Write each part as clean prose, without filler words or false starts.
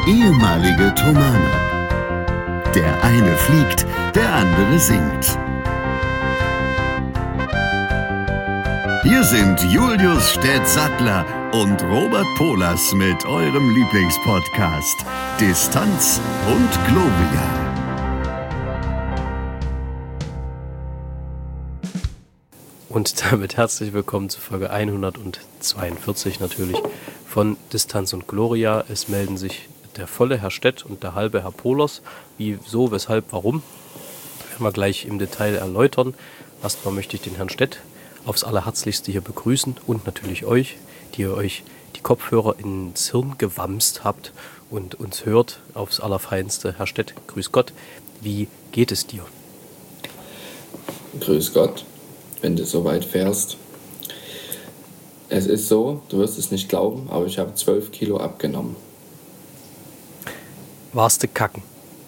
ehemalige Tomane. Der eine fliegt, der andere singt. Hier sind Julius Städtsattler und Robert Polas mit eurem Lieblingspodcast Distanz und Gloria. Und damit herzlich willkommen zu Folge 142 natürlich von Distanz und Gloria. Es melden sich der volle Herr Stett und der halbe Herr Polas. Wieso, weshalb, warum, werden wir gleich im Detail erläutern. Erstmal möchte ich den Herrn Stett aufs Allerherzlichste hier begrüßen und natürlich euch, die ihr euch die Kopfhörer ins Hirn gewamst habt und uns hört aufs Allerfeinste. Herr Stett, grüß Gott, wie geht es dir? Grüß Gott, wenn du so weit fährst. Es ist so, du wirst es nicht glauben, aber ich habe 12 Kilo abgenommen. Warst du kacken?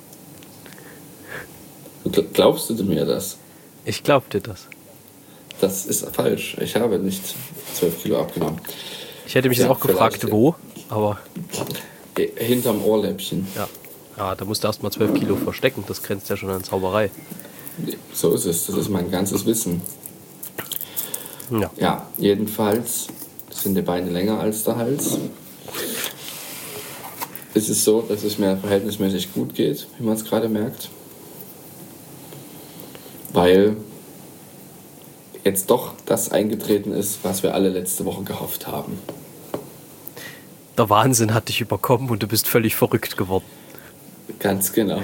Glaubst du mir das? Ich glaub dir das. Das ist falsch. Ich habe nicht 12 Kilo abgenommen. Ich hätte mich jetzt auch gefragt, wo, aber... Hinterm Ohrläppchen. Ja, da musst du erst mal 12 Kilo verstecken. Das grenzt ja schon an Zauberei. So ist es. Das ist mein ganzes Wissen. Ja, jedenfalls sind die Beine länger als der Hals. Es ist so, dass es mir verhältnismäßig gut geht, wie man es gerade merkt. Weil jetzt doch das eingetreten ist, was wir alle letzte Woche gehofft haben. Der Wahnsinn hat dich überkommen und du bist völlig verrückt geworden. Ganz genau.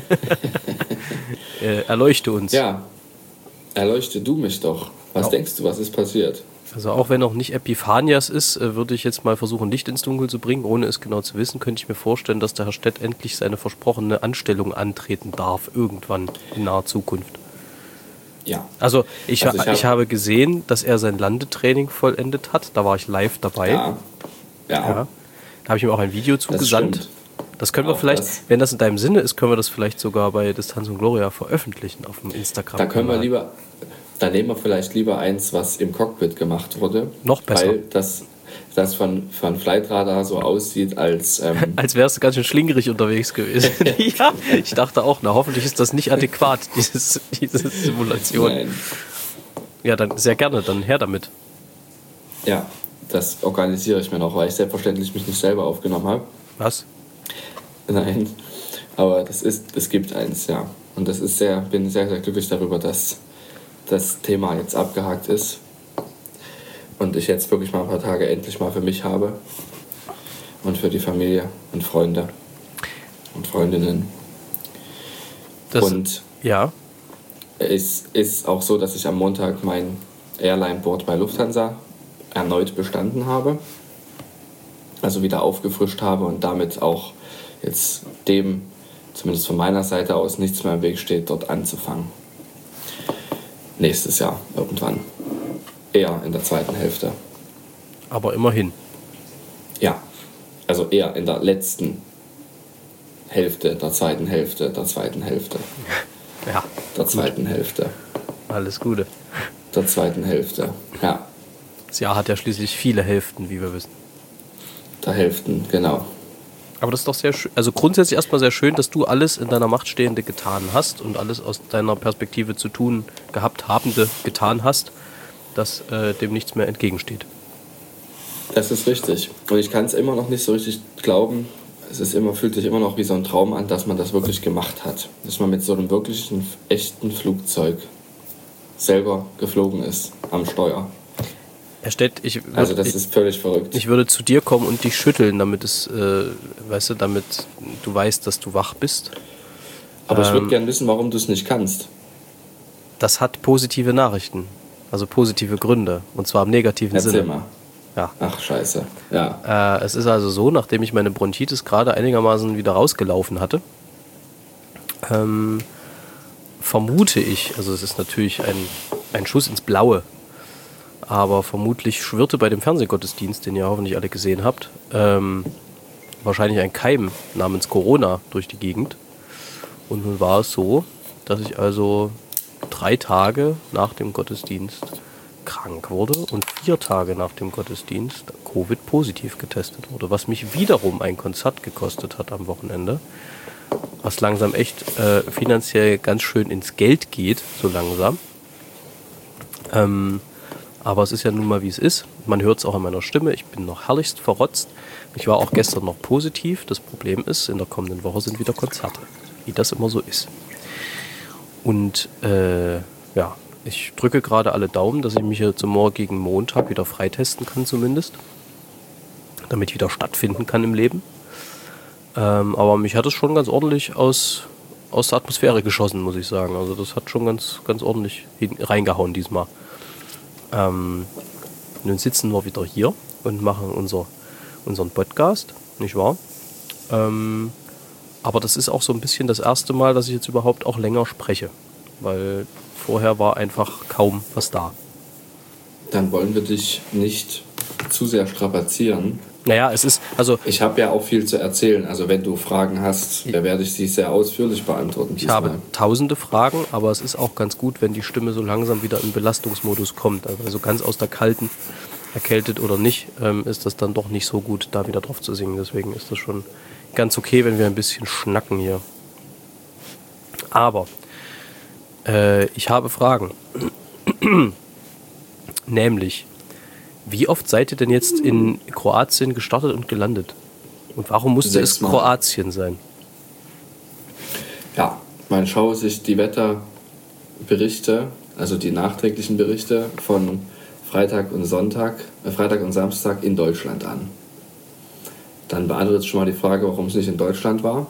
Erleuchte uns. Ja, erleuchte du mich doch. Was denkst du, was ist passiert? Also auch wenn noch nicht Epiphanias ist, würde ich jetzt mal versuchen, Licht ins Dunkel zu bringen. Ohne es genau zu wissen, könnte ich mir vorstellen, dass der Herr Stett endlich seine versprochene Anstellung antreten darf, irgendwann in naher Zukunft. Ja. Also ich habe gesehen, dass er sein Landetraining vollendet hat. Da war ich live dabei. Ja. Da habe ich ihm auch ein Video zugesandt. Stimmt. Das können wir vielleicht, wenn das in deinem Sinne ist, können wir das vielleicht sogar bei Distanz und Gloria veröffentlichen auf dem Instagram. Da nehmen wir vielleicht lieber eins, was im Cockpit gemacht wurde. Noch besser. Weil das von Flightradar so aussieht, als... als wärst du ganz schön schlingerig unterwegs gewesen. Ja, ich dachte auch, hoffentlich ist das nicht adäquat, diese Simulation. Nein. Ja, dann sehr gerne, dann her damit. Ja, das organisiere ich mir noch, weil ich selbstverständlich mich nicht selber aufgenommen habe. Was? Nein, aber es gibt eins, ja. Und bin sehr, sehr glücklich darüber, dass das Thema jetzt abgehakt ist und ich jetzt wirklich mal ein paar Tage endlich mal für mich habe und für die Familie und Freunde und Freundinnen. Es ist auch so, dass ich am Montag mein Airline-Board bei Lufthansa erneut bestanden habe, also wieder aufgefrischt habe und damit auch jetzt dem, zumindest von meiner Seite aus, nichts mehr im Weg steht, dort anzufangen. Nächstes Jahr irgendwann. Eher in der zweiten Hälfte. Aber immerhin. Ja, also eher in der letzten Hälfte, der zweiten Hälfte. Ja. Der zweiten Hälfte. Alles Gute. Der zweiten Hälfte, ja. Das Jahr hat ja schließlich viele Hälften, wie wir wissen. Der Hälften, genau. Aber das ist doch sehr schön, also grundsätzlich erstmal sehr schön, dass du alles in deiner Macht Stehende getan hast und alles aus deiner Perspektive zu tun gehabt Habende getan hast, dass dem nichts mehr entgegensteht. Das ist richtig. Und ich kann es immer noch nicht so richtig glauben. Fühlt sich immer noch wie so ein Traum an, dass man das wirklich gemacht hat. Dass man mit so einem wirklichen, echten Flugzeug selber geflogen ist am Steuer. Herr Stett, das ist völlig verrückt. Ich würde zu dir kommen und dich schütteln, damit damit du weißt, dass du wach bist. Aber ich würde gerne wissen, warum du es nicht kannst. Das hat positive Nachrichten, also positive Gründe, und zwar im negativen Sinne. Erzähl mal. Ja. Ach, scheiße. Ja. Es ist also so, nachdem ich meine Bronchitis gerade einigermaßen wieder rausgelaufen hatte, vermute ich, also es ist natürlich ein Schuss ins Blaue, aber vermutlich schwirrte bei dem Fernsehgottesdienst, den ihr hoffentlich alle gesehen habt, wahrscheinlich ein Keim namens Corona durch die Gegend. Und nun war es so, dass ich also 3 Tage nach dem Gottesdienst krank wurde und 4 Tage nach dem Gottesdienst Covid-positiv getestet wurde, was mich wiederum ein Konzert gekostet hat am Wochenende, was langsam echt finanziell ganz schön ins Geld geht, so langsam. Aber es ist ja nun mal, wie es ist. Man hört es auch an meiner Stimme. Ich bin noch herrlichst verrotzt. Ich war auch gestern noch positiv. Das Problem ist, in der kommenden Woche sind wieder Konzerte, wie das immer so ist. Und ja, ich drücke gerade alle Daumen, dass ich mich hier zum morgigen Montag wieder freitesten kann zumindest, damit ich wieder stattfinden kann im Leben. Aber mich hat es schon ganz ordentlich aus der Atmosphäre geschossen, muss ich sagen. Also das hat schon ganz ordentlich reingehauen diesmal. Nun sitzen wir wieder hier und machen unseren Podcast, nicht wahr? Aber das ist auch so ein bisschen das erste Mal, dass ich jetzt überhaupt auch länger spreche, weil vorher war einfach kaum was da. Dann wollen wir dich nicht zu sehr strapazieren. Naja, es ist, also... Ich habe ja auch viel zu erzählen, also wenn du Fragen hast, da werde ich sie sehr ausführlich beantworten. Ich habe tausende Fragen, aber es ist auch ganz gut, wenn die Stimme so langsam wieder in Belastungsmodus kommt. Also ganz aus der kalten, erkältet oder nicht, ist das dann doch nicht so gut, da wieder drauf zu singen. Deswegen ist das schon ganz okay, wenn wir ein bisschen schnacken hier. Aber ich habe Fragen. Nämlich, wie oft seid ihr denn jetzt in Kroatien gestartet und gelandet? Und warum musste es Kroatien sein? Ja, man schaue sich die Wetterberichte, also die nachträglichen Berichte von Freitag und Samstag in Deutschland an. Dann beantwortet schon mal die Frage, warum es nicht in Deutschland war.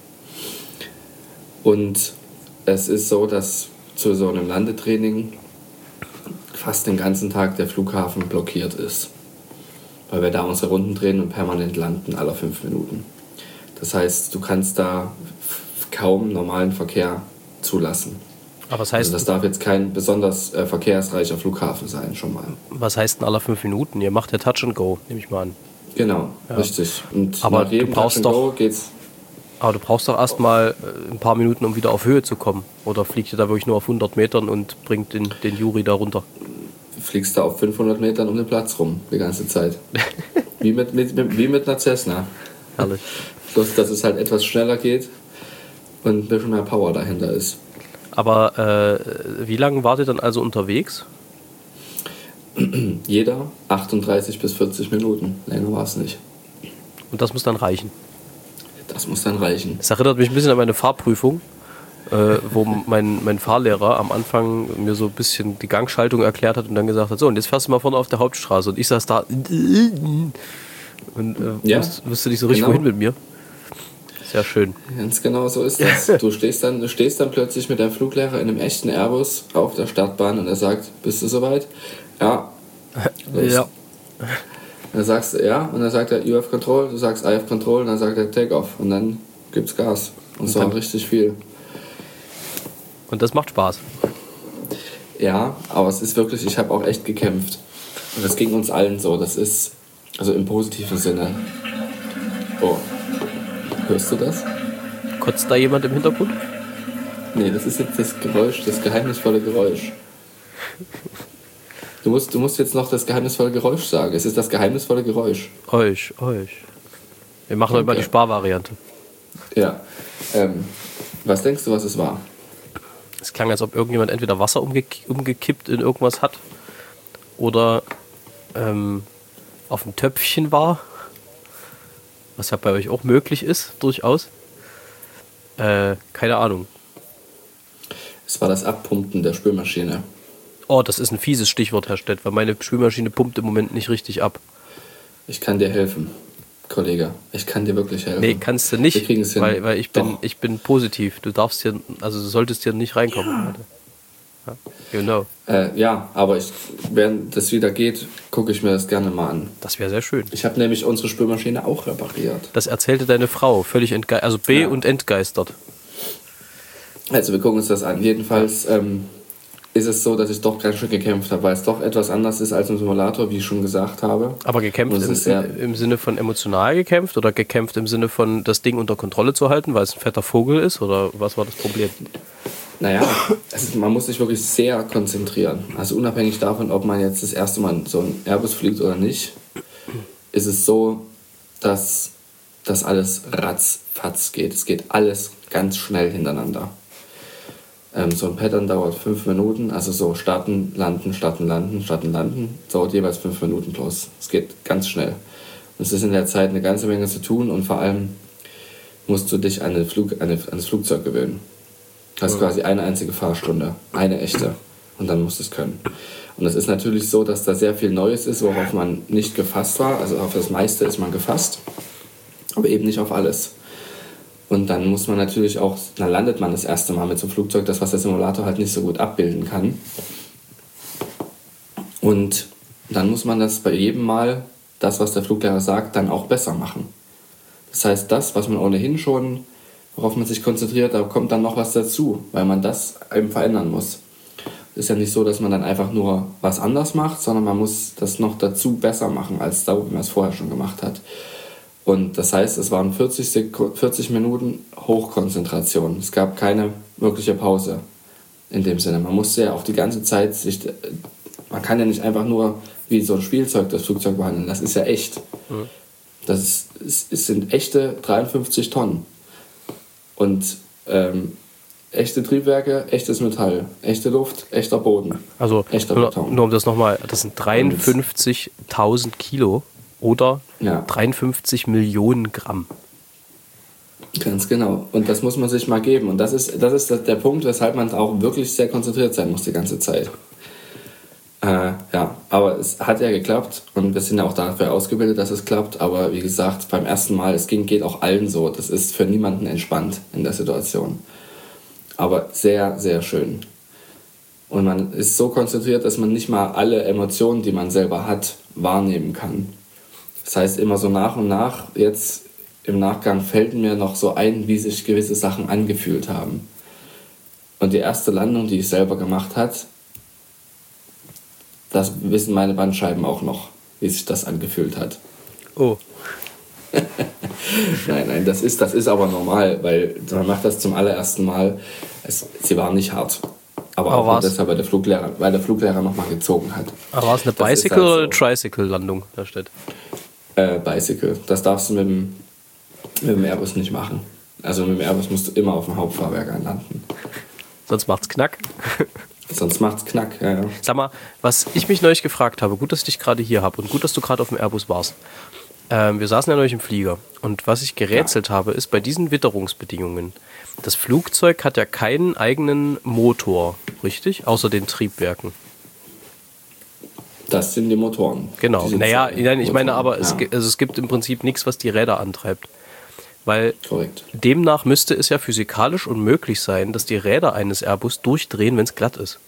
Und es ist so, dass zu so einem Landetraining fast den ganzen Tag der Flughafen blockiert ist, weil wir da unsere Runden drehen und permanent landen alle 5 Minuten. Das heißt, du kannst da kaum normalen Verkehr zulassen. Aber was heißt, also das darf jetzt kein besonders verkehrsreicher Flughafen sein, schon mal. Was heißt denn alle 5 Minuten? Ihr macht ja Touch and Go, nehme ich mal an. Genau, ja. Richtig. Und aber nach jedem Touch and Go geht's. Aber du brauchst doch erstmal ein paar Minuten, um wieder auf Höhe zu kommen. Oder fliegt ihr da wirklich nur auf 100 Metern und bringt den Juri da runter? Du fliegst da auf 500 Metern um den Platz rum, die ganze Zeit. wie mit einer Cessna. Herrlich. Bloß, dass es halt etwas schneller geht und ein bisschen mehr Power dahinter ist. Aber wie lange wart ihr dann also unterwegs? Jeder 38 bis 40 Minuten. Länger war es nicht. Und das muss dann reichen? Das muss dann reichen. Das erinnert mich ein bisschen an meine Fahrprüfung, wo mein Fahrlehrer am Anfang mir so ein bisschen die Gangschaltung erklärt hat und dann gesagt hat, so, und jetzt fährst du mal vorne auf der Hauptstraße. Und ich saß da und wusste nicht so richtig, wohin mit mir. Sehr schön. Ganz genau so ist das. Du stehst dann plötzlich mit deinem Fluglehrer in einem echten Airbus auf der Startbahn und er sagt, bist du soweit? Ja. Ja. Dann sagst du ja und dann sagt er, you have control, du sagst I have control und dann sagt er take off und dann gibt's Gas. Und zwar richtig viel. Und das macht Spaß. Ja, aber es ist wirklich, ich habe auch echt gekämpft. Und das ging uns allen so. Das ist, also im positiven Sinne. Oh. Hörst du das? Kotzt da jemand im Hintergrund? Nee, das ist jetzt das Geräusch, das geheimnisvolle Geräusch. Du musst jetzt noch das geheimnisvolle Geräusch sagen. Es ist das geheimnisvolle Geräusch. Euch. Wir machen heute mal die Sparvariante. Ja. Was denkst du, was es war? Es klang, als ob irgendjemand entweder Wasser umgekippt in irgendwas hat oder auf dem Töpfchen war. Was ja bei euch auch möglich ist, durchaus. Keine Ahnung. Es war das Abpumpen der Spülmaschine. Oh, das ist ein fieses Stichwort, Herr Stett, weil meine Spülmaschine pumpt im Moment nicht richtig ab. Ich kann dir helfen, Kollege. Ich kann dir wirklich helfen. Nee, kannst du nicht, Wir kriegen's hin. weil ich bin positiv. Du solltest hier nicht reinkommen. Ja. Genau. Ja, aber wenn das wieder geht, gucke ich mir das gerne mal an. Das wäre sehr schön. Ich habe nämlich unsere Spülmaschine auch repariert. Das erzählte deine Frau, völlig und entgeistert. Also wir gucken uns das an. Jedenfalls ist es so, dass ich doch ganz schön gekämpft habe, weil es doch etwas anders ist als im Simulator, wie ich schon gesagt habe. Aber gekämpft im Sinne von emotional gekämpft oder gekämpft im Sinne von das Ding unter Kontrolle zu halten, weil es ein fetter Vogel ist? Oder was war das Problem? Naja, man muss sich wirklich sehr konzentrieren. Also unabhängig davon, ob man jetzt das erste Mal so ein Airbus fliegt oder nicht, ist es so, dass das alles ratzfatz geht. Es geht alles ganz schnell hintereinander. So ein Pattern dauert 5 Minuten, also so starten, landen, starten, landen, starten, landen, dauert jeweils 5 Minuten plus. Es geht ganz schnell. Und es ist in der Zeit eine ganze Menge zu tun und vor allem musst du dich an das Flugzeug gewöhnen. Du hast quasi eine einzige Fahrstunde, eine echte, und dann musst du es können. Und es ist natürlich so, dass da sehr viel Neues ist, worauf man nicht gefasst war. Also auf das meiste ist man gefasst, aber eben nicht auf alles. Und dann muss man natürlich auch, dann landet man das erste Mal mit so einem Flugzeug, das was der Simulator halt nicht so gut abbilden kann. Und dann muss man das bei jedem Mal, das was der Fluglehrer sagt, dann auch besser machen. Das heißt, das, was man ohnehin schon, worauf man sich konzentriert, da kommt dann noch was dazu, weil man das eben verändern muss. Es ist ja nicht so, dass man dann einfach nur was anders macht, sondern man muss das noch dazu besser machen, als da, wie man es vorher schon gemacht hat. Und das heißt, es waren 40 Minuten Hochkonzentration. Es gab keine wirkliche Pause in dem Sinne. Man musste ja auch die ganze Zeit man kann ja nicht einfach nur wie so ein Spielzeug das Flugzeug behandeln. Das ist ja echt. Mhm. Es sind echte 53 Tonnen. Und echte Triebwerke, echtes Metall, echte Luft, echter Boden. Also echter Beton. Nur um das nochmal, das sind 53.000 Kilo oder 53 Millionen Gramm. Ganz genau. Und das muss man sich mal geben. Und das ist der Punkt, weshalb man auch wirklich sehr konzentriert sein muss die ganze Zeit. Aber es hat ja geklappt und wir sind ja auch dafür ausgebildet, dass es klappt. Aber wie gesagt, beim ersten Mal, geht auch allen so. Das ist für niemanden entspannt in der Situation. Aber sehr, sehr schön. Und man ist so konzentriert, dass man nicht mal alle Emotionen, die man selber hat, wahrnehmen kann. Das heißt, immer so nach und nach, jetzt im Nachgang fällt mir noch so ein, wie sich gewisse Sachen angefühlt haben. Und die erste Landung, die ich selber gemacht habe, das wissen meine Bandscheiben auch noch, wie sich das angefühlt hat. Oh. Nein, das ist aber normal, weil man macht das zum allerersten Mal. Sie war nicht hart. Aber auch nur deshalb, weil der Floglehrer nochmal gezogen hat. Aber war es eine Bicycle- oder eine Tricycle-Landung? Da steht. Bicycle. Das darfst du mit dem Airbus nicht machen. Also mit dem Airbus musst du immer auf dem Hauptfahrwerk einlanden. Sonst macht's Knack. Sonst macht's Knack, ja. Sag mal, was ich mich neulich gefragt habe, gut, dass ich dich gerade hier habe und gut, dass du gerade auf dem Airbus warst. Wir saßen ja neulich im Flieger und was ich gerätselt habe, ist bei diesen Witterungsbedingungen, das Flugzeug hat ja keinen eigenen Motor, richtig? Außer den Triebwerken. Das sind die Motoren. Genau, ich meine aber, es gibt im Prinzip nichts, was die Räder antreibt. Weil korrekt. Demnach müsste es ja physikalisch unmöglich sein, dass die Räder eines Airbus durchdrehen, wenn es glatt ist.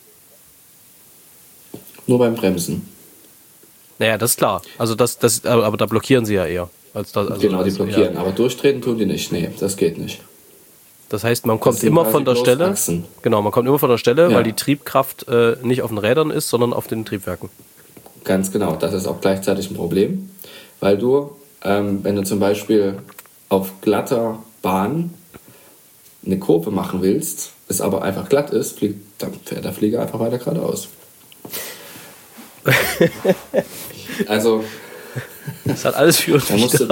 Nur beim Bremsen. Naja, das ist klar. Also aber da blockieren sie ja eher. Genau, die blockieren. Aber durchtreten tun die nicht. Nee, das geht nicht. Das heißt, man kommt immer von der Stelle. Achsen. Genau, man kommt immer von der Stelle, weil die Triebkraft nicht auf den Rädern ist, sondern auf den Triebwerken. Ganz genau. Das ist auch gleichzeitig ein Problem, weil du, wenn du zum Beispiel auf glatter Bahn eine Kurve machen willst, es aber einfach glatt ist, dann fährt der Flieger einfach weiter geradeaus. Also das hat alles für und Wider.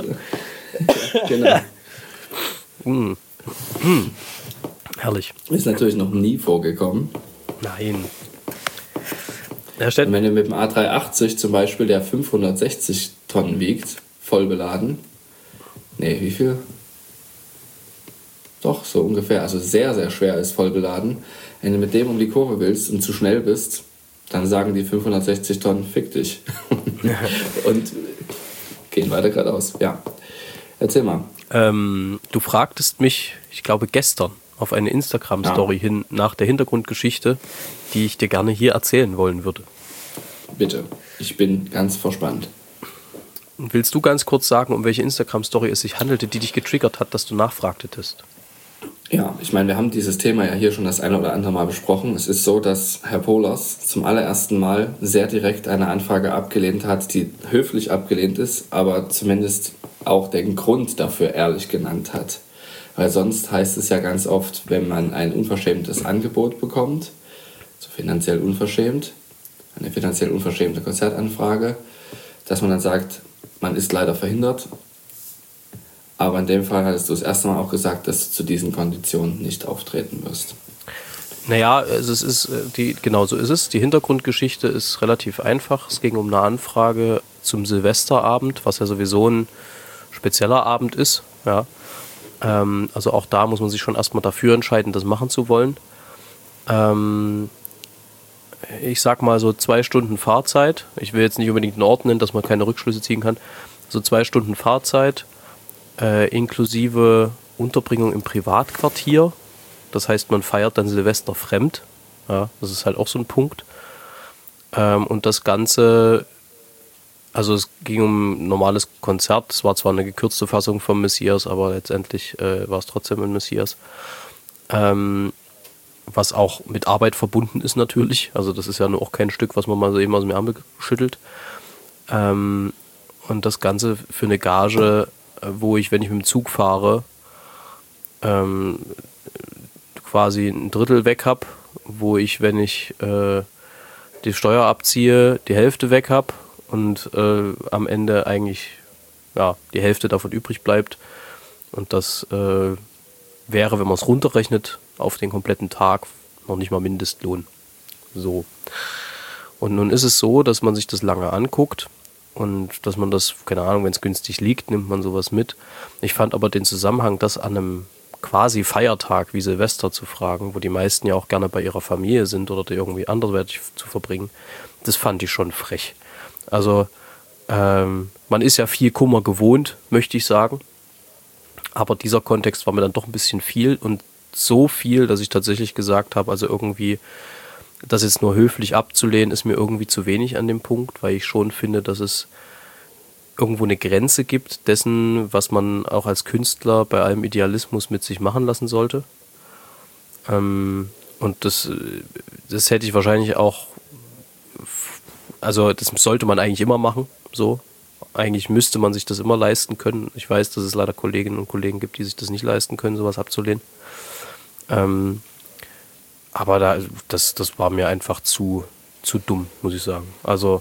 Genau. Herrlich. Ist natürlich noch nie vorgekommen. Nein. Und wenn du mit dem A380 zum Beispiel, der 560 Tonnen wiegt, voll beladen, wie viel? Doch, so ungefähr, also sehr, sehr schwer ist, voll beladen. Wenn du mit dem um die Kurve willst und zu schnell bist, dann sagen die 560 Tonnen, fick dich. Und gehen weiter geradeaus. Ja, erzähl mal. Du fragtest mich, ich glaube gestern, auf eine Instagram-Story hin nach der Hintergrundgeschichte, die ich dir gerne hier erzählen wollen würde. Bitte, ich bin ganz verspannt. Willst du ganz kurz sagen, um welche Instagram-Story es sich handelte, die dich getriggert hat, dass du nachfragtest? Ja, ich meine, wir haben dieses Thema ja hier schon das eine oder andere Mal besprochen. Es ist so, dass Herr Pohlers zum allerersten Mal sehr direkt eine Anfrage abgelehnt hat, die höflich abgelehnt ist, aber zumindest auch den Grund dafür ehrlich genannt hat. Weil sonst heißt es ja ganz oft, wenn man ein unverschämtes Angebot bekommt, so finanziell unverschämt, eine finanziell unverschämte Konzertanfrage, dass man dann sagt, man ist leider verhindert. Aber in dem Fall hattest du das erste Mal auch gesagt, dass du zu diesen Konditionen nicht auftreten wirst. Naja, also es ist genau so ist es. Die Hintergrundgeschichte ist relativ einfach. Es ging um eine Anfrage zum Silvesterabend, was ja sowieso ein spezieller Abend ist. Ja. Also auch da muss man sich schon erstmal dafür entscheiden, das machen zu wollen. Ich sag mal so 2 Stunden Fahrzeit. Ich will jetzt nicht unbedingt einen Ort nennen, dass man keine Rückschlüsse ziehen kann. So 2 Stunden Fahrzeit inklusive Unterbringung im Privatquartier. Das heißt, man feiert dann Silvester fremd. Ja, das ist halt auch so ein Punkt. Und das Ganze, also es ging um ein normales Konzert. Es war zwar eine gekürzte Fassung vom Messias, aber letztendlich war es trotzdem ein Messias. Was auch mit Arbeit verbunden ist natürlich. Also das ist ja nur auch kein Stück, was man mal so eben aus dem Ärmel schüttelt. Und das Ganze für eine Gage, wo ich, wenn ich mit dem Zug fahre, quasi ein Drittel weg habe, wo ich, wenn ich die Steuer abziehe, die Hälfte weg habe und am Ende eigentlich ja, die Hälfte davon übrig bleibt. Und das wäre, wenn man es runterrechnet, auf den kompletten Tag noch nicht mal Mindestlohn. So. Und nun ist es so, dass man sich das lange anguckt und dass man das, keine Ahnung, wenn es günstig liegt, nimmt man sowas mit. Ich fand aber den Zusammenhang, das an einem quasi Feiertag wie Silvester zu fragen, wo die meisten ja auch gerne bei ihrer Familie sind oder die irgendwie anderweitig zu verbringen, das fand ich schon frech. Also man ist ja viel Kummer gewohnt, möchte ich sagen, aber dieser Kontext war mir dann doch ein bisschen viel und so viel, dass ich tatsächlich gesagt habe, also irgendwie das jetzt nur höflich abzulehnen, ist mir irgendwie zu wenig an dem Punkt, weil ich schon finde, dass es irgendwo eine Grenze gibt dessen, was man auch als Künstler bei allem Idealismus mit sich machen lassen sollte. Und das hätte ich wahrscheinlich auch, also das sollte man eigentlich immer machen, so. Eigentlich müsste man sich das immer leisten können. Ich weiß, dass es leider Kolleginnen und Kollegen gibt, die sich das nicht leisten können, sowas abzulehnen. Aber das war mir einfach zu dumm, muss ich sagen. Also,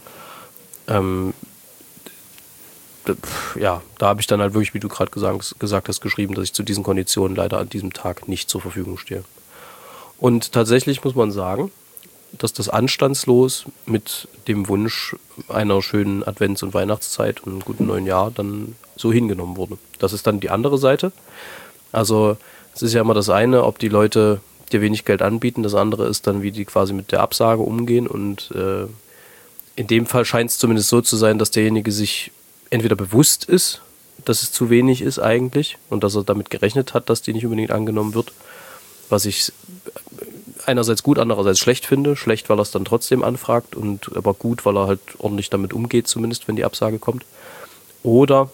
ja, da habe ich dann halt wirklich, wie du gerade gesagt hast, geschrieben, dass ich zu diesen Konditionen leider an diesem Tag nicht zur Verfügung stehe. Und tatsächlich muss man sagen, dass das anstandslos mit dem Wunsch einer schönen Advents- und Weihnachtszeit und einem guten neuen Jahr dann so hingenommen wurde. Das ist dann die andere Seite. Also es ist ja immer das eine, ob die Leute dir wenig Geld anbieten, das andere ist dann, wie die quasi mit der Absage umgehen und in dem Fall scheint es zumindest so zu sein, dass derjenige sich entweder bewusst ist, dass es zu wenig ist eigentlich und dass er damit gerechnet hat, dass die nicht unbedingt angenommen wird, was ich einerseits gut, andererseits schlecht finde. Schlecht, weil er es dann trotzdem anfragt und aber gut, weil er halt ordentlich damit umgeht, zumindest wenn die Absage kommt. Oder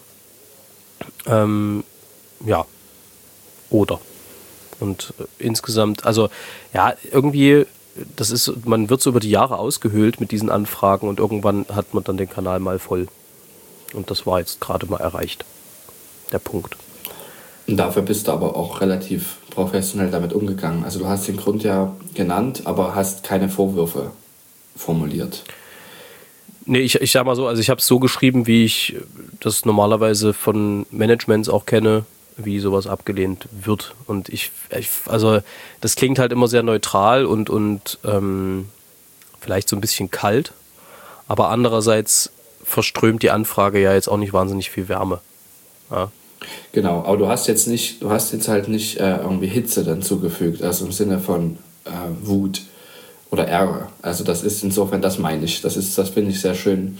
ja, oder. Und insgesamt, also ja, irgendwie, das ist, man wird so über die Jahre ausgehöhlt mit diesen Anfragen und irgendwann hat man dann den Kanal mal voll. Und das war jetzt gerade mal erreicht. Der Punkt. Und dafür bist du aber auch relativ professionell damit umgegangen. Also du hast den Grund ja genannt, aber hast keine Vorwürfe formuliert. Nee, ich sag mal so, also ich habe es so geschrieben, wie ich das normalerweise von Managements auch kenne, wie sowas abgelehnt wird. Und also das klingt halt immer sehr neutral und vielleicht so ein bisschen kalt, aber andererseits verströmt die Anfrage ja jetzt auch nicht wahnsinnig viel Wärme. Ja. Genau, aber du hast jetzt halt nicht irgendwie Hitze dann zugefügt, also im Sinne von Wut oder Ärger. Also das ist insofern, das meine ich. Das finde ich sehr schön.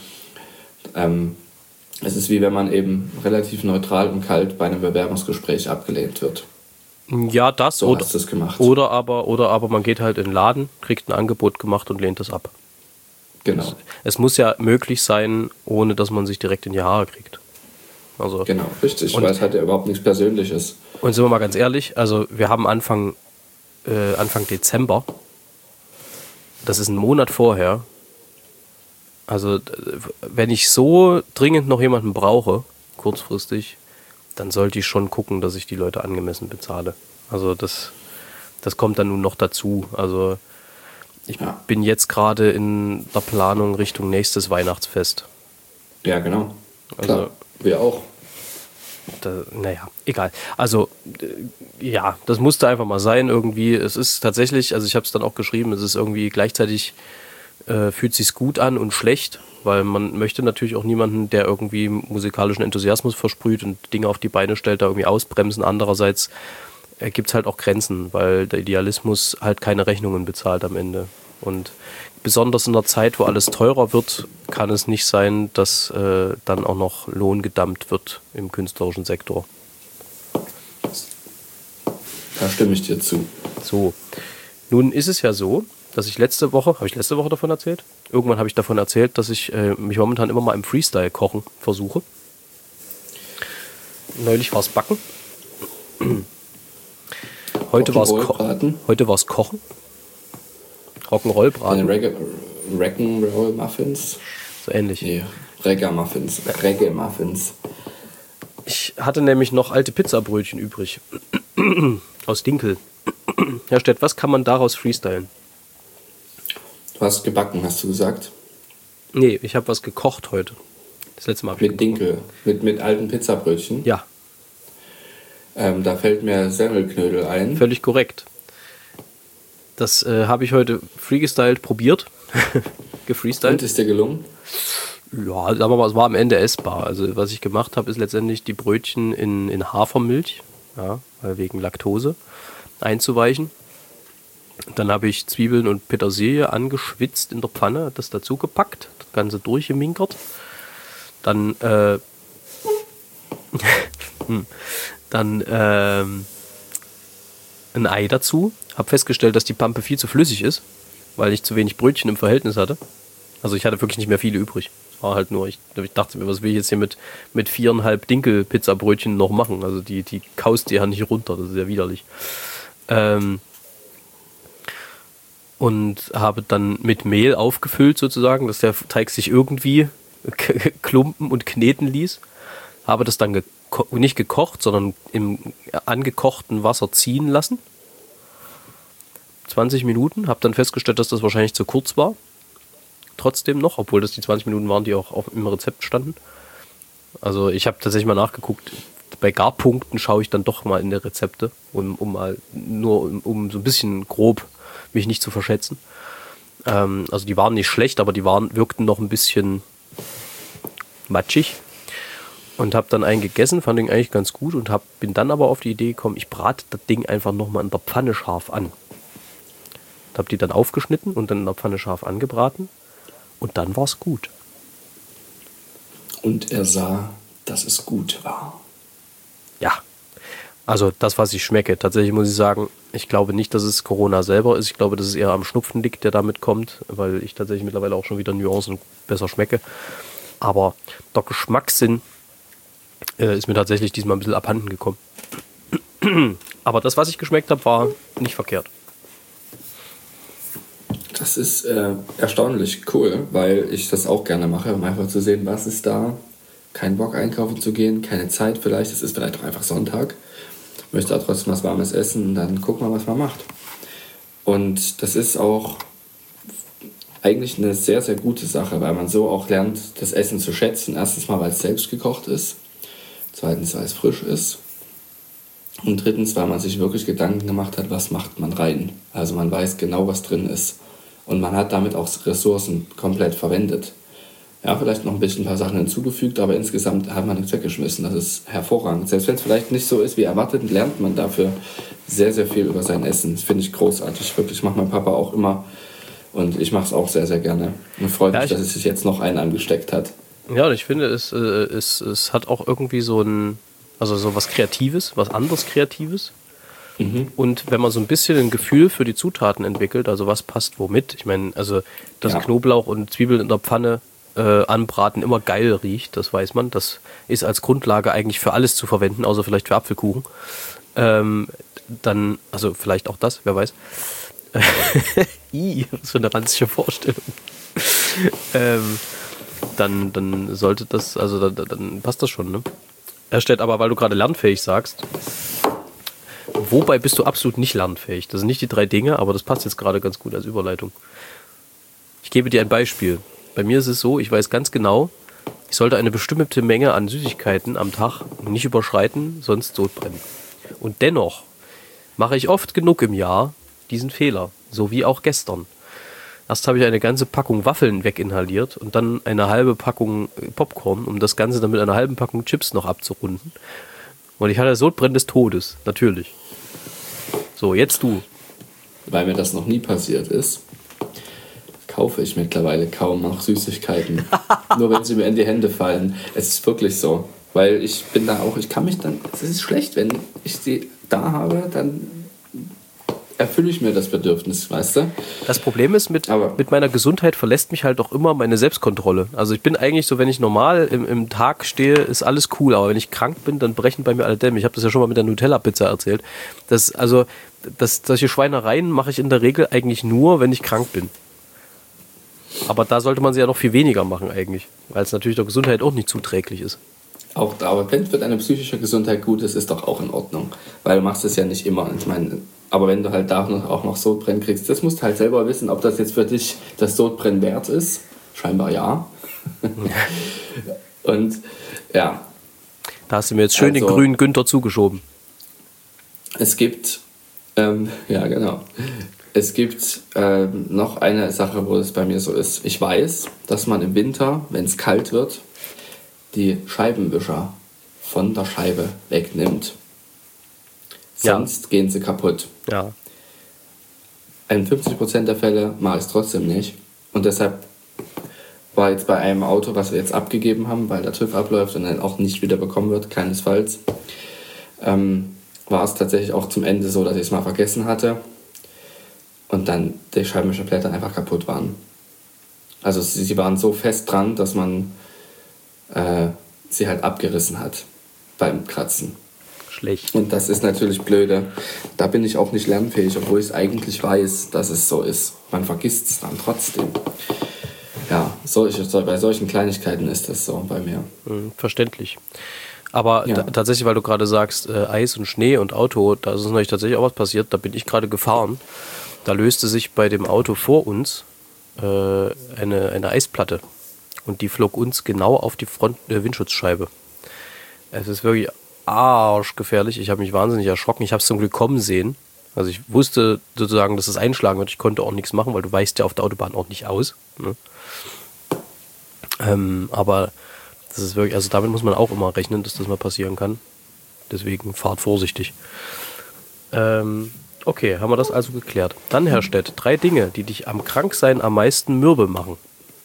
Es ist wie wenn man eben relativ neutral und kalt bei einem Bewerbungsgespräch abgelehnt wird. Ja, das so hast du es gemacht. Oder aber man geht halt in den Laden, kriegt ein Angebot gemacht und lehnt das ab. Genau. Es muss ja möglich sein, ohne dass man sich direkt in die Haare kriegt. Also, genau, richtig, weil es hat ja überhaupt nichts Persönliches. Und sind wir mal ganz ehrlich, also wir haben Anfang Dezember, das ist ein Monat vorher, also wenn ich so dringend noch jemanden brauche, kurzfristig, dann sollte ich schon gucken, dass ich die Leute angemessen bezahle. Also das kommt dann nun noch dazu. Also ich bin jetzt gerade in der Planung Richtung nächstes Weihnachtsfest. Ja, genau. Klar, Also, wir auch. naja, egal. Also, ja, das musste einfach mal sein irgendwie. Es ist tatsächlich, also ich habe es dann auch geschrieben, es ist irgendwie gleichzeitig, fühlt sich's gut an und schlecht, weil man möchte natürlich auch niemanden, der irgendwie musikalischen Enthusiasmus versprüht und Dinge auf die Beine stellt, da irgendwie ausbremsen. Andererseits gibt es halt auch Grenzen, weil der Idealismus halt keine Rechnungen bezahlt am Ende. Und besonders in der Zeit, wo alles teurer wird, kann es nicht sein, dass dann auch noch Lohn gedumpt wird im künstlerischen Sektor. Da stimme ich dir zu. So, nun ist es ja so, dass ich letzte Woche davon erzählt? Irgendwann habe ich davon erzählt, dass ich mich momentan immer mal im Freestyle-Kochen versuche. Neulich war es Backen. Heute war es Kochen. Rock'n'Roll-Braten. Rock'n'Roll-Muffins? So ähnlich. Nee, Reggae-Muffins. Ich hatte nämlich noch alte Pizzabrötchen übrig. Aus Dinkel. Herr Stett, was kann man daraus freestylen? Du hast gebacken, hast du gesagt? Nee, ich habe was gekocht heute. Das letzte Mal habe ich Mit Dinkel, mit alten Pizzabrötchen? Ja. Da fällt mir Semmelknödel ein. Völlig korrekt. Das habe ich heute freegestylt probiert. Gefreestylt. Und ist dir gelungen? Ja, sagen wir mal, es war am Ende essbar. Also was ich gemacht habe, ist letztendlich die Brötchen in Hafermilch, ja, wegen Laktose, einzuweichen. Dann habe ich Zwiebeln und Petersilie angeschwitzt in der Pfanne, das dazu gepackt, das Ganze durchgeminkert. Dann ein Ei dazu. Habe festgestellt, dass die Pampe viel zu flüssig ist, weil ich zu wenig Brötchen im Verhältnis hatte. Also ich hatte wirklich nicht mehr viele übrig. Es war halt nur, ich dachte mir, was will ich jetzt hier mit 4,5 Dinkel-Pizzabrötchen noch machen? Also die kaust die ja nicht runter, das ist ja widerlich. Und habe dann mit Mehl aufgefüllt sozusagen, dass der Teig sich irgendwie klumpen und kneten ließ. Habe das dann nicht gekocht, sondern im angekochten Wasser ziehen lassen. 20 Minuten, habe dann festgestellt, dass das wahrscheinlich zu kurz war. Trotzdem noch, obwohl das die 20 Minuten waren, die auch im Rezept standen. Also ich habe tatsächlich mal nachgeguckt, bei Garpunkten schaue ich dann doch mal in die Rezepte, um so ein bisschen grob mich nicht zu verschätzen. Also die waren nicht schlecht, aber wirkten noch ein bisschen matschig. Und habe dann einen gegessen, fand den eigentlich ganz gut und bin dann aber auf die Idee gekommen, ich brate das Ding einfach nochmal in der Pfanne scharf an. Habe die dann aufgeschnitten und dann in der Pfanne scharf angebraten und dann war es gut. Und er sah, dass es gut war. Ja, also das, was ich schmecke. Tatsächlich muss ich sagen, ich glaube nicht, dass es Corona selber ist. Ich glaube, dass es eher am Schnupfen liegt, der damit kommt, weil ich tatsächlich mittlerweile auch schon wieder Nuancen besser schmecke. Aber der Geschmackssinn ist mir tatsächlich diesmal ein bisschen abhanden gekommen. Aber das, was ich geschmeckt habe, war nicht verkehrt. Das ist erstaunlich cool, weil ich das auch gerne mache, um einfach zu sehen, was ist da. Kein Bock einkaufen zu gehen, keine Zeit vielleicht, es ist vielleicht auch einfach Sonntag. Möchte auch trotzdem was Warmes essen und dann gucken wir, was man macht. Und das ist auch eigentlich eine sehr, sehr gute Sache, weil man so auch lernt, das Essen zu schätzen. Erstens mal, weil es selbst gekocht ist. Zweitens, weil es frisch ist. Und drittens, weil man sich wirklich Gedanken gemacht hat, was macht man rein. Also man weiß genau, was drin ist. Und man hat damit auch Ressourcen komplett verwendet. Ja, vielleicht noch ein paar Sachen hinzugefügt, aber insgesamt hat man nichts weggeschmissen. Das ist hervorragend. Selbst wenn es vielleicht nicht so ist wie erwartet, lernt man dafür sehr, sehr viel über sein Essen. Das finde ich großartig. Wirklich, macht mein Papa auch immer. Und ich mache es auch sehr, sehr gerne. Und freut mich, dass es sich jetzt noch einen angesteckt hat. Ja, und ich finde, es hat auch irgendwie so was Kreatives, was anderes Kreatives. Mhm. Und wenn man so ein bisschen ein Gefühl für die Zutaten entwickelt, also was passt womit. Ich meine, also dass Knoblauch und Zwiebeln in der Pfanne anbraten immer geil riecht, das weiß man. Das ist als Grundlage eigentlich für alles zu verwenden, außer vielleicht für Apfelkuchen. Dann, also vielleicht auch das, wer weiß. Was für eine ranzige Vorstellung. Dann sollte das, also dann passt das schon, ne? Herr Stett, aber weil du gerade lernfähig sagst, wobei bist du absolut nicht lernfähig? Das sind nicht die 3 Dinge, aber das passt jetzt gerade ganz gut als Überleitung. Ich gebe dir ein Beispiel. Bei mir ist es so, ich weiß ganz genau, ich sollte eine bestimmte Menge an Süßigkeiten am Tag nicht überschreiten, sonst Sodbrennen. Und dennoch mache ich oft genug im Jahr diesen Fehler, so wie auch gestern. Erst habe ich eine ganze Packung Waffeln weginhaliert und dann eine halbe Packung Popcorn, um das Ganze dann mit einer halben Packung Chips noch abzurunden. Und ich hatte Sodbrennen des Todes, natürlich. So, jetzt du. Weil mir das noch nie passiert ist, kaufe ich mittlerweile kaum noch Süßigkeiten. Nur wenn sie mir in die Hände fallen. Es ist wirklich so. Weil ich bin da auch, ich kann mich dann, es ist schlecht, wenn ich sie da habe, dann erfülle ich mir das Bedürfnis, weißt du? Das Problem ist, mit meiner Gesundheit verlässt mich halt auch immer meine Selbstkontrolle. Also ich bin eigentlich so, wenn ich normal im Tag stehe, ist alles cool. Aber wenn ich krank bin, dann brechen bei mir alle Dämme. Ich habe das ja schon mal mit der Nutella-Pizza erzählt. Solche Schweinereien mache ich in der Regel eigentlich nur, wenn ich krank bin. Aber da sollte man sie ja noch viel weniger machen eigentlich, weil es natürlich der Gesundheit auch nicht zuträglich ist. Aber wenn es für deine psychische Gesundheit gut ist, ist doch auch in Ordnung. Weil du machst es ja nicht immer. Ich meine, aber wenn du halt da auch noch Sodbrennen kriegst, das musst du halt selber wissen, ob das jetzt für dich das Sodbrennen wert ist. Scheinbar ja. Und ja. Da hast du mir jetzt schön den grünen Günther zugeschoben. Es gibt, ja genau. Es gibt noch eine Sache, wo es bei mir so ist. Ich weiß, dass man im Winter, wenn es kalt wird, die Scheibenwischer von der Scheibe wegnimmt. Sonst gehen sie kaputt. Ja. In 50% der Fälle mache ich es trotzdem nicht. Und deshalb war jetzt bei einem Auto, was wir jetzt abgegeben haben, weil der TÜV abläuft und dann auch nicht wieder bekommen wird, keinesfalls, war es tatsächlich auch zum Ende so, dass ich es mal vergessen hatte und dann die Scheibenwischerblätter einfach kaputt waren. Also sie waren so fest dran, dass man sie halt abgerissen hat beim Kratzen. Schlecht. Und das ist natürlich blöde. Da bin ich auch nicht lernfähig, obwohl ich es eigentlich weiß, dass es so ist. Man vergisst es dann trotzdem. Ja, bei solchen Kleinigkeiten ist das so bei mir. Verständlich. Aber tatsächlich, weil du gerade sagst, Eis und Schnee und Auto, da ist neulich tatsächlich auch was passiert. Da bin ich gerade gefahren. Da löste sich bei dem Auto vor uns eine Eisplatte. Und die flog uns genau auf die Windschutzscheibe. Es ist wirklich arschgefährlich. Ich habe mich wahnsinnig erschrocken. Ich habe es zum Glück kommen sehen. Also ich wusste sozusagen, dass es einschlagen wird. Ich konnte auch nichts machen, weil du weichst ja auf der Autobahn auch nicht aus. Ne? Aber das ist wirklich, also damit muss man auch immer rechnen, dass das mal passieren kann. Deswegen fahrt vorsichtig. Okay, haben wir das also geklärt. Dann, Herr Stett, 3 Dinge, die dich am Kranksein am meisten mürbe machen.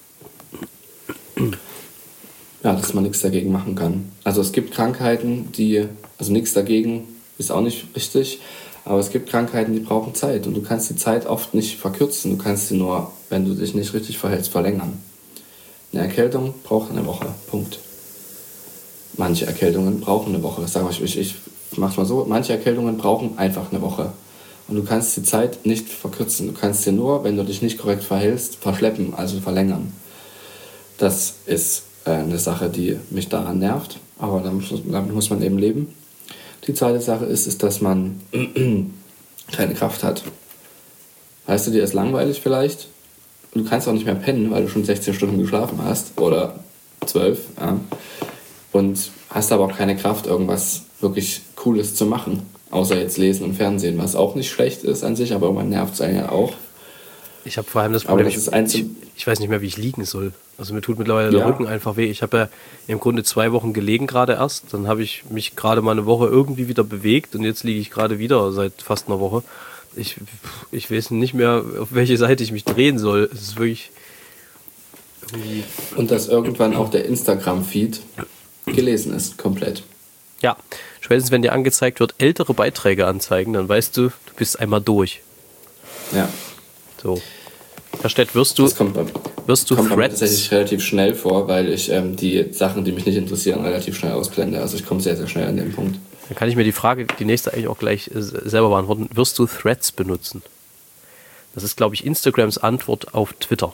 Ja, dass man nichts dagegen machen kann. Also es gibt Krankheiten, also nichts dagegen ist auch nicht richtig, aber es gibt Krankheiten, die brauchen Zeit und du kannst die Zeit oft nicht verkürzen, du kannst sie nur, wenn du dich nicht richtig verhältst, verlängern. Eine Erkältung braucht eine Woche, Punkt. Manche Erkältungen brauchen eine Woche, ich mach's mal so, manche Erkältungen brauchen einfach eine Woche. Und du kannst die Zeit nicht verkürzen, du kannst sie nur, wenn du dich nicht korrekt verhältst, verschleppen, also verlängern. Das ist eine Sache, die mich daran nervt, aber damit muss man eben leben. Die zweite Sache ist, dass man keine Kraft hat. Weißt du, dir ist langweilig vielleicht, du kannst auch nicht mehr pennen, weil du schon 16 Stunden geschlafen hast oder 12, ja. Und hast aber auch keine Kraft, irgendwas wirklich Cooles zu machen, außer jetzt lesen und Fernsehen, was auch nicht schlecht ist an sich, aber irgendwann nervt es einen ja auch. Ich habe vor allem das Problem, ich weiß nicht mehr, wie ich liegen soll. Also mir tut mittlerweile der Rücken einfach weh. Ich habe ja im Grunde 2 Wochen gelegen gerade erst. Dann habe ich mich gerade mal eine Woche irgendwie wieder bewegt und jetzt liege ich gerade wieder seit fast einer Woche. Ich weiß nicht mehr, auf welche Seite ich mich drehen soll. Es ist wirklich irgendwie... Und dass irgendwann auch der Instagram-Feed gelesen ist, komplett. Ja, spätestens wenn dir angezeigt wird, ältere Beiträge anzeigen, dann weißt du, du bist einmal durch. Ja. So. Herr Stett, wirst du kommt Threads? Tatsächlich relativ schnell vor, weil ich die Sachen, die mich nicht interessieren, relativ schnell ausblende. Also ich komme sehr, sehr schnell an den Punkt. Dann kann ich mir die nächste eigentlich auch gleich selber beantworten. Wirst du Threads benutzen? Das ist, glaube ich, Instagrams Antwort auf Twitter.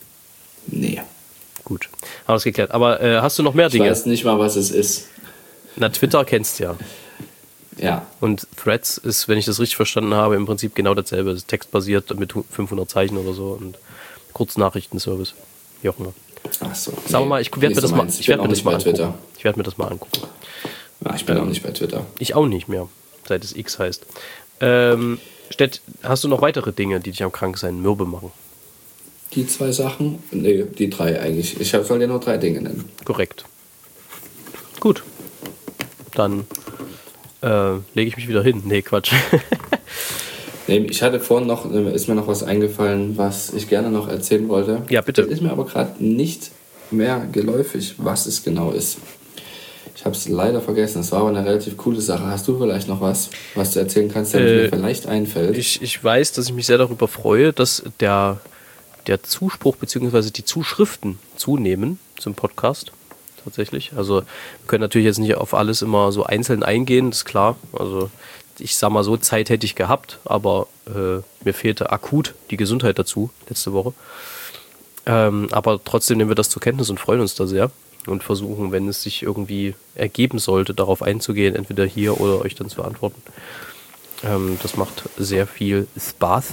Nee. Gut, haben wir das geklärt. Aber hast du noch mehr Dinge? Ich weiß nicht mal, was es ist. Na, Twitter kennst du ja. Ja. Und Threads ist, wenn ich das richtig verstanden habe, im Prinzip genau dasselbe. Das ist textbasiert mit 500 Zeichen oder so und Kurznachrichtenservice. Wie auch immer. Ach so. Sag mal, ich werde mir das mal angucken. Ich werde mir das mal angucken. Ja, ich bin auch nicht bei Twitter. Ich auch nicht mehr, seit es X heißt. Stett, hast du noch weitere Dinge, die dich am Kranksein mürbe machen? Die 2 Sachen? Nee, die 3 eigentlich. Ich soll dir nur 3 Dinge nennen. Korrekt. Gut. Dann lege ich mich wieder hin. Nee, Quatsch. Nee, ich hatte vorhin noch, ist mir noch was eingefallen, was ich gerne noch erzählen wollte. Ja, bitte. Das ist mir aber gerade nicht mehr geläufig, was es genau ist. Ich habe es leider vergessen. Es war aber eine relativ coole Sache. Hast du vielleicht noch was du erzählen kannst, der mir vielleicht einfällt? Ich weiß, dass ich mich sehr darüber freue, dass der Zuspruch bzw. die Zuschriften zunehmen zum Podcast. Tatsächlich. Also wir können natürlich jetzt nicht auf alles immer so einzeln eingehen, das ist klar. Also ich sag mal so, Zeit hätte ich gehabt, aber mir fehlte akut die Gesundheit dazu, letzte Woche. Aber trotzdem nehmen wir das zur Kenntnis und freuen uns da sehr und versuchen, wenn es sich irgendwie ergeben sollte, darauf einzugehen, entweder hier oder euch dann zu antworten. Das macht sehr viel Spaß.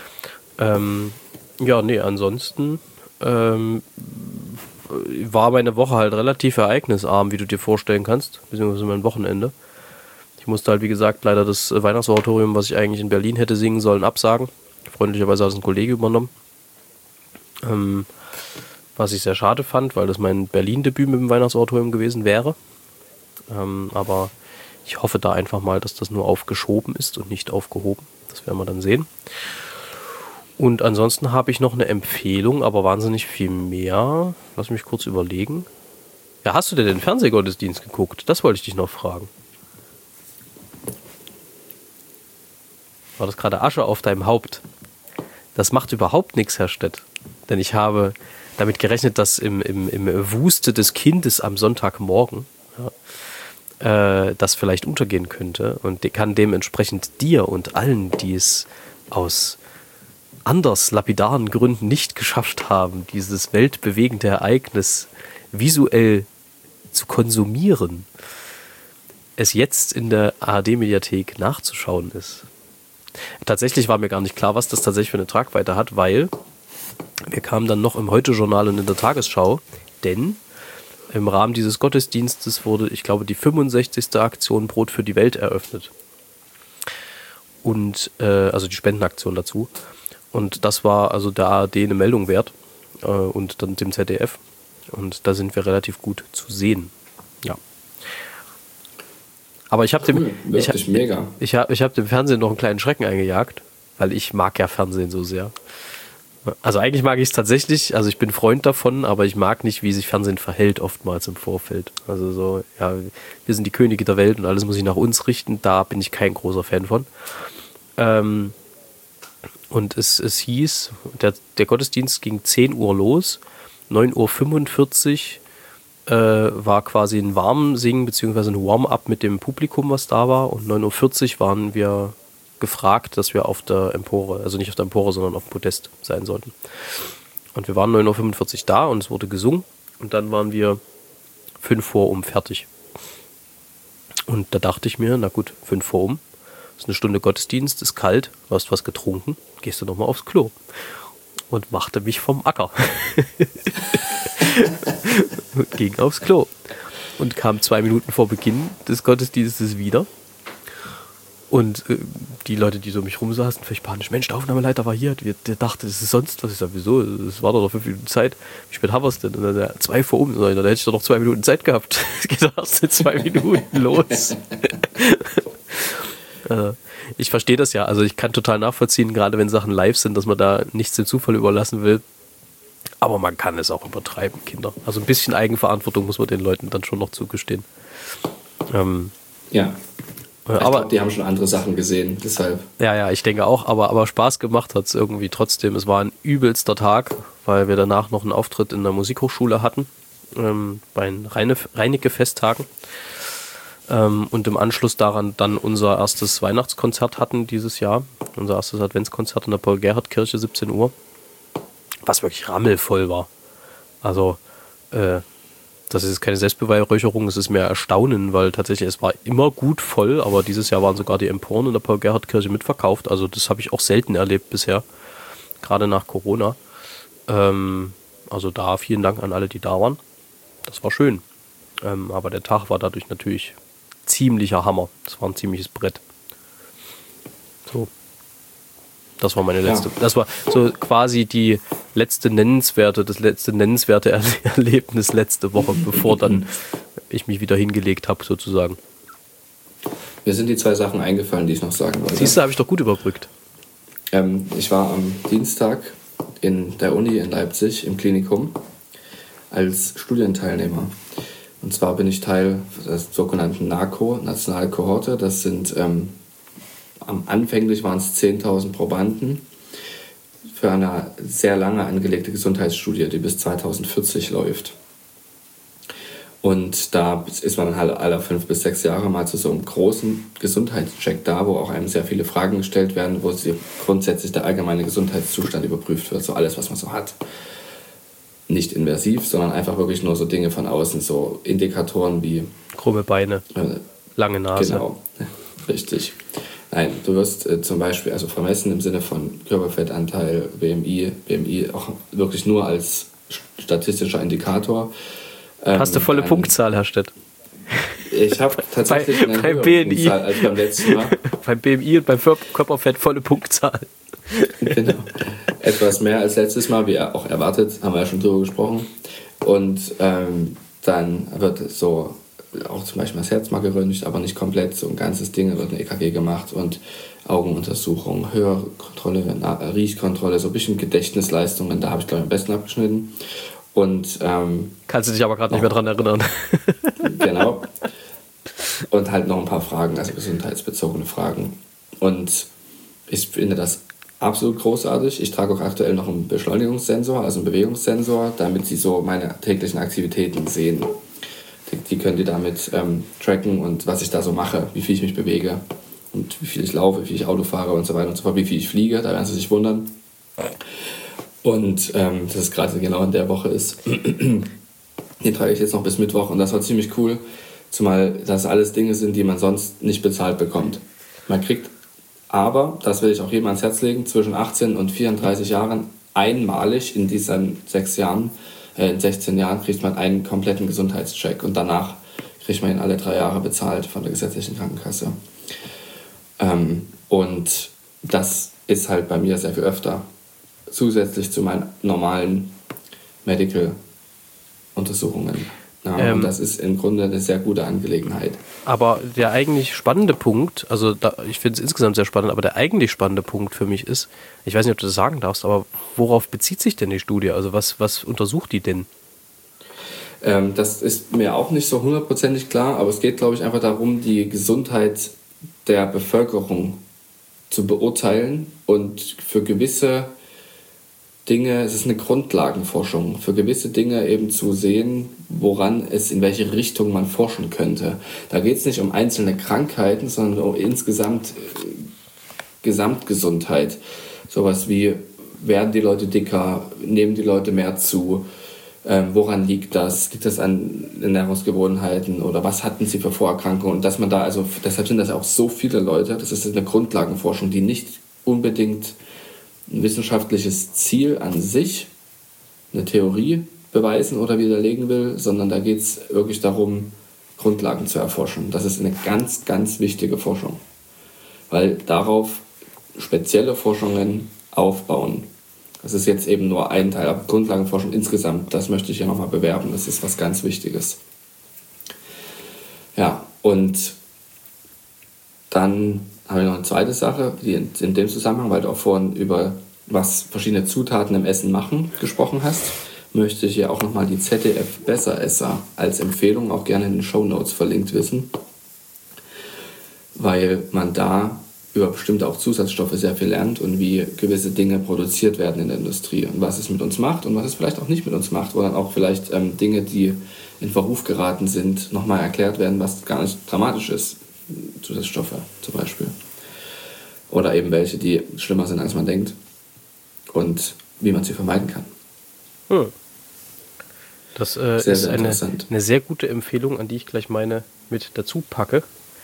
Ja, nee, ansonsten war meine Woche halt relativ ereignisarm, wie du dir vorstellen kannst, beziehungsweise mein Wochenende. Ich musste halt, wie gesagt, leider das Weihnachtsoratorium, was ich eigentlich in Berlin hätte singen sollen, absagen. Freundlicherweise hat es ein Kollege übernommen. Was ich sehr schade fand, weil das mein Berlin-Debüt mit dem Weihnachtsoratorium gewesen wäre. Aber ich hoffe da einfach mal, dass das nur aufgeschoben ist und nicht aufgehoben. Das werden wir dann sehen. Und ansonsten habe ich noch eine Empfehlung, aber wahnsinnig viel mehr. Lass mich kurz überlegen. Ja, hast du denn den Fernsehgottesdienst geguckt? Das wollte ich dich noch fragen. War das gerade Asche auf deinem Haupt? Das macht überhaupt nichts, Herr Stett. Denn ich habe damit gerechnet, dass im Wuste des Kindes am Sonntagmorgen das vielleicht untergehen könnte. Und kann dementsprechend dir und allen, die es aus anders lapidaren Gründen nicht geschafft haben, dieses weltbewegende Ereignis visuell zu konsumieren, es jetzt in der ARD-Mediathek nachzuschauen ist. Tatsächlich war mir gar nicht klar, was das tatsächlich für eine Tragweite hat, weil wir kamen dann noch im Heute-Journal und in der Tagesschau, denn im Rahmen dieses Gottesdienstes wurde, ich glaube, die 65. Aktion Brot für die Welt eröffnet. Und, also die Spendenaktion dazu. Und das war also der ARD eine Meldung wert und dann dem ZDF. Und da sind wir relativ gut zu sehen. Ja. Aber ich habe hab dem Fernsehen noch einen kleinen Schrecken eingejagt, weil ich mag ja Fernsehen so sehr. Also eigentlich mag ich es tatsächlich, also ich bin Freund davon, aber ich mag nicht, wie sich Fernsehen verhält oftmals im Vorfeld. Also so, ja, wir sind die Könige der Welt und alles muss sich nach uns richten, da bin ich kein großer Fan von. Und es hieß, der Gottesdienst ging 10 Uhr los, 9:45 Uhr war quasi ein Warmsingen bzw. ein Warm-up mit dem Publikum, was da war, und 9:40 Uhr waren wir gefragt, dass wir auf der Empore, also nicht auf der Empore, sondern auf dem Podest sein sollten. Und wir waren 9:45 Uhr da und es wurde gesungen und dann waren wir 5 vor um fertig. Und da dachte ich mir, na gut, 5 vor um, ist eine Stunde Gottesdienst, ist kalt, du hast was getrunken, gehst du nochmal aufs Klo. Und machte mich vom Acker. Und ging aufs Klo. Und kam 2 Minuten vor Beginn des Gottesdienstes wieder. Und die Leute, die so um mich rum saßen, völlig panisch, Mensch, der Aufnahmeleiter war hier, der dachte, das ist sonst was. Ich sag, wieso? Es war doch noch 5 Minuten Zeit. Wie spät haben wir es denn? Und dann 2 vor um. Da hätte ich doch noch 2 Minuten Zeit gehabt. Es geht doch erst in 2 Minuten los. Ich verstehe das ja. Also ich kann total nachvollziehen, gerade wenn Sachen live sind, dass man da nichts dem Zufall überlassen will. Aber man kann es auch übertreiben, Kinder. Also ein bisschen Eigenverantwortung muss man den Leuten dann schon noch zugestehen. Ja. Aber ich glaube, die haben schon andere Sachen gesehen, deshalb. Ja, ich denke auch, aber Spaß gemacht hat es irgendwie trotzdem. Es war ein übelster Tag, weil wir danach noch einen Auftritt in der Musikhochschule hatten, bei den Reinecke-Festtagen. Und im Anschluss daran dann unser erstes Weihnachtskonzert hatten dieses Jahr. Unser erstes Adventskonzert in der Paul-Gerhardt-Kirche, 17 Uhr. Was wirklich rammelvoll war. Also Das ist keine Selbstbeweihräucherung, es ist mehr Erstaunen, weil tatsächlich es war immer gut voll, aber dieses Jahr waren sogar die Emporen in der Paul-Gerhardt-Kirche mitverkauft. Also das habe ich auch selten erlebt bisher, gerade nach Corona. Also da vielen Dank an alle, die da waren. Das war schön. Aber der Tag war dadurch natürlich ziemlicher Hammer. Das war ein ziemliches Brett. So. Das war meine letzte. Das war so quasi das letzte nennenswerte Erlebnis letzte Woche, bevor dann ich mich wieder hingelegt habe, sozusagen. Mir sind die 2 Sachen eingefallen, die ich noch sagen wollte. Siehst du, habe ich doch gut überbrückt. Ich war am Dienstag in der Uni in Leipzig im Klinikum als Studienteilnehmer. Und zwar bin ich Teil der sogenannten NACO, Nationale Kohorte. Das sind anfänglich waren es 10.000 Probanden für eine sehr lange angelegte Gesundheitsstudie, die bis 2040 läuft. Und da ist man halt alle 5 bis 6 Jahre mal zu so einem großen Gesundheitscheck da, wo auch einem sehr viele Fragen gestellt werden, wo grundsätzlich der allgemeine Gesundheitszustand überprüft wird, so alles, was man so hat. Nicht invasiv, sondern einfach wirklich nur so Dinge von außen, so Indikatoren wie Krumme Beine, lange Nase. Genau, richtig. Nein, du wirst zum Beispiel also vermessen im Sinne von Körperfettanteil, BMI auch wirklich nur als statistischer Indikator. Hast du volle Punktzahl, Herr Stett? Ich habe tatsächlich eine höhere Punktzahl als beim letzten Mal. Beim BMI und beim Körperfett volle Punktzahl. Genau. Etwas mehr als letztes Mal, wie auch erwartet, haben wir ja schon drüber gesprochen. Und dann wird so auch zum Beispiel das Herz mal geröntgt, aber nicht komplett, so ein ganzes Ding, da wird eine EKG gemacht und Augenuntersuchung, Hörkontrolle, Riechkontrolle, so ein bisschen Gedächtnisleistungen, da habe ich glaube ich am besten abgeschnitten. Und kannst du dich aber gerade nicht mehr dran erinnern. Genau. Und halt noch ein paar Fragen, also gesundheitsbezogene Fragen. Und ich finde das absolut großartig. Ich trage auch aktuell noch einen Beschleunigungssensor, also einen Bewegungssensor, damit sie so meine täglichen Aktivitäten sehen. Die können die damit tracken und was ich da so mache, wie viel ich mich bewege und wie viel ich laufe, wie viel ich Auto fahre und so weiter und so fort, wie viel ich fliege, da werden sie sich wundern. Und das ist gerade genau in der Woche ist. Den trage ich jetzt noch bis Mittwoch und das war ziemlich cool, zumal das alles Dinge sind, die man sonst nicht bezahlt bekommt. Man kriegt aber, das will ich auch jedem ans Herz legen, zwischen 18 und 34 Jahren einmalig in diesen 16 Jahren kriegt man einen kompletten Gesundheitscheck und danach kriegt man ihn alle 3 Jahre bezahlt von der gesetzlichen Krankenkasse. Und das ist halt bei mir sehr viel öfter. Zusätzlich zu meinen normalen Medical-Untersuchungen. Ja, und das ist im Grunde eine sehr gute Angelegenheit. Aber der eigentlich spannende Punkt, also ich finde es insgesamt sehr spannend, aber der eigentlich spannende Punkt für mich ist, ich weiß nicht, ob du das sagen darfst, aber worauf bezieht sich denn die Studie? Also was untersucht die denn? Das ist mir auch nicht so hundertprozentig klar, aber es geht, glaube ich, einfach darum, die Gesundheit der Bevölkerung zu beurteilen und für gewisse Dinge, es ist eine Grundlagenforschung, für gewisse Dinge eben zu sehen, woran es, in welche Richtung man forschen könnte. Da geht es nicht um einzelne Krankheiten, sondern um insgesamt Gesamtgesundheit. Sowas wie, werden die Leute dicker, nehmen die Leute mehr zu, woran liegt das? Liegt das an Ernährungsgewohnheiten oder was hatten sie für Vorerkrankungen? Und dass man da, also deshalb sind das auch so viele Leute, das ist eine Grundlagenforschung, die nicht unbedingt ein wissenschaftliches Ziel an sich, eine Theorie beweisen oder widerlegen will, sondern da geht es wirklich darum, Grundlagen zu erforschen. Das ist eine ganz, ganz wichtige Forschung, weil darauf spezielle Forschungen aufbauen. Das ist jetzt eben nur ein Teil, aber Grundlagenforschung insgesamt, das möchte ich hier nochmal bewerben, das ist was ganz Wichtiges. Ja, und dann habe ich noch eine zweite Sache, die in dem Zusammenhang, weil du auch vorhin über was verschiedene Zutaten im Essen machen gesprochen hast, möchte ich hier auch nochmal die ZDF Besseresser als Empfehlung auch gerne in den Shownotes verlinkt wissen, weil man da über bestimmte auch Zusatzstoffe sehr viel lernt und wie gewisse Dinge produziert werden in der Industrie und was es mit uns macht und was es vielleicht auch nicht mit uns macht, wo dann auch vielleicht Dinge, die in Verruf geraten sind, nochmal erklärt werden, was gar nicht dramatisch ist. Zusatzstoffe zum Beispiel. Oder eben welche, die schlimmer sind, als man denkt. Und wie man sie vermeiden kann. Das sehr, ist sehr interessant. eine sehr gute Empfehlung, an die ich gleich meine mit dazu packe.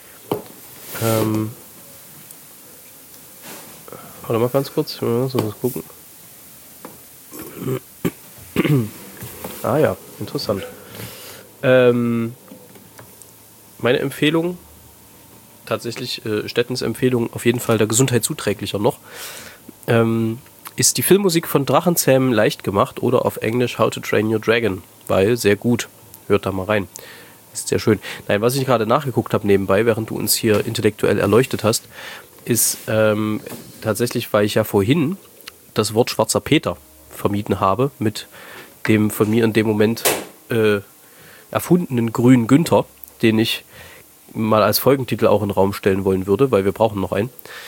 Warte mal ganz kurz, ich muss mal gucken. Ah ja, interessant. Meine Empfehlung, tatsächlich Stettens Empfehlung, auf jeden Fall der Gesundheit zuträglicher noch, ist die Filmmusik von Drachenzähmen leicht gemacht oder auf Englisch How to Train Your Dragon, weil sehr gut. Hört da mal rein. Ist sehr schön. Nein, was ich gerade nachgeguckt habe nebenbei, während du uns hier intellektuell erleuchtet hast, ist tatsächlich, weil ich ja vorhin das Wort Schwarzer Peter vermieden habe mit dem von mir in dem Moment erfundenen grünen Günther, den ich mal als Folgentitel auch in den Raum stellen wollen würde, weil wir brauchen noch einen.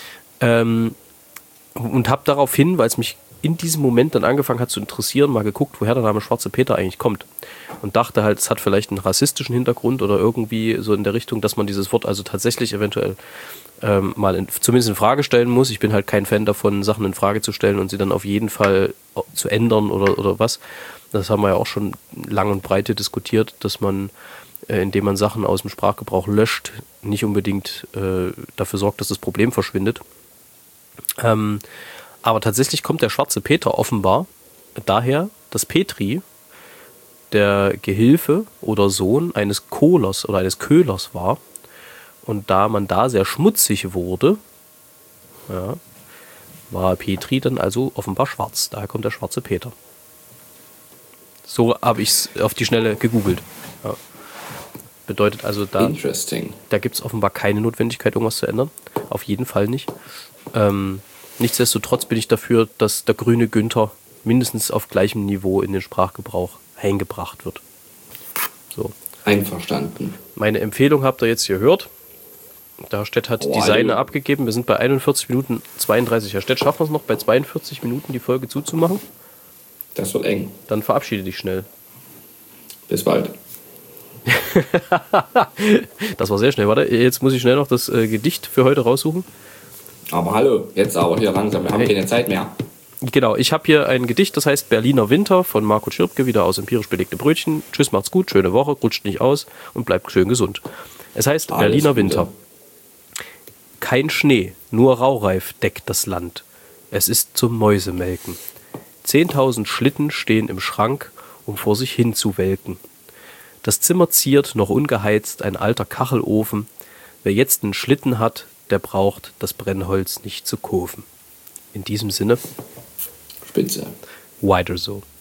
Und habe daraufhin, weil es mich in diesem Moment dann angefangen hat zu interessieren, mal geguckt, woher der Name Schwarze Peter eigentlich kommt. Und dachte halt, es hat vielleicht einen rassistischen Hintergrund oder irgendwie so in der Richtung, dass man dieses Wort also tatsächlich eventuell mal zumindest in Frage stellen muss. Ich bin halt kein Fan davon, Sachen in Frage zu stellen und sie dann auf jeden Fall zu ändern oder was. Das haben wir ja auch schon lang und breit diskutiert, dass man, indem man Sachen aus dem Sprachgebrauch löscht, nicht unbedingt dafür sorgt, dass das Problem verschwindet. Aber tatsächlich kommt der Schwarze Peter offenbar daher, dass Petri der Gehilfe oder Sohn eines Kohlers oder eines Köhlers war. Und da man da sehr schmutzig wurde, ja, war Petri dann also offenbar schwarz. Daher kommt der Schwarze Peter. So habe ich es auf die Schnelle gegoogelt. Ja. Bedeutet also, da gibt es offenbar keine Notwendigkeit, irgendwas zu ändern. Auf jeden Fall nicht. Nichtsdestotrotz bin ich dafür, dass der grüne Günther mindestens auf gleichem Niveau in den Sprachgebrauch eingebracht wird. So. Einverstanden. Meine Empfehlung habt ihr jetzt gehört. Der Herr Stett hat die Seine abgegeben. Wir sind bei 41 Minuten 32. Herr Stett, schaffen wir es noch, bei 42 Minuten die Folge zuzumachen? Das wird eng. Dann verabschiede dich schnell. Bis bald. Das war sehr schnell. Warte, jetzt muss ich schnell noch das Gedicht für heute raussuchen. Aber hallo, jetzt aber hier langsam. Wir haben keine Zeit mehr. Genau, ich habe hier ein Gedicht, das heißt Berliner Winter von Marco Schirpke, wieder aus empirisch belegte Brötchen. Tschüss, macht's gut, schöne Woche, rutscht nicht aus und bleibt schön gesund. Es heißt Alles Berliner Gute. Winter. Kein Schnee, nur Raureif deckt das Land. Es ist zum Mäusemelken. 10.000 Schlitten stehen im Schrank, um vor sich hin zu welken. Das Zimmer ziert, noch ungeheizt, ein alter Kachelofen. Wer jetzt einen Schlitten hat, der braucht das Brennholz nicht zu kaufen. In diesem Sinne, Spitze. weiter so.